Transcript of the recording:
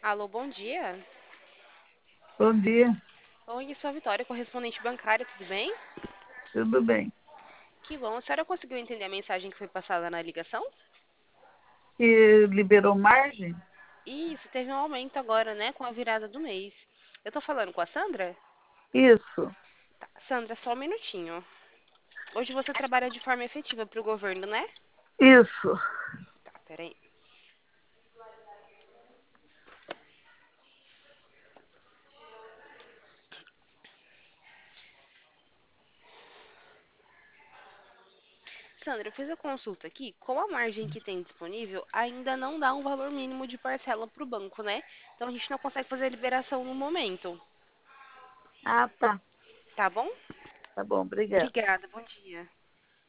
Alô, bom dia. Bom dia, Oi, eu sou a Vitória, correspondente bancária, tudo bem? tudo bem? Que bom. A senhora conseguiu entender a mensagem que foi passada na ligação? Que liberou margem? Isso, teve um aumento agora, né, com a virada do mês. Eu tô falando com a Sandra? Isso, Tá, Sandra, só um minutinho. Hoje você trabalha de forma efetiva para o governo, né? isso, Tá, peraí. Sandra, eu fiz a consulta aqui. Com a margem que tem disponível, ainda não dá um valor mínimo de parcela para o banco, né? Então a gente não consegue fazer a liberação no momento. Ah, tá. Tá bom? Tá bom, obrigada. Obrigada, bom dia.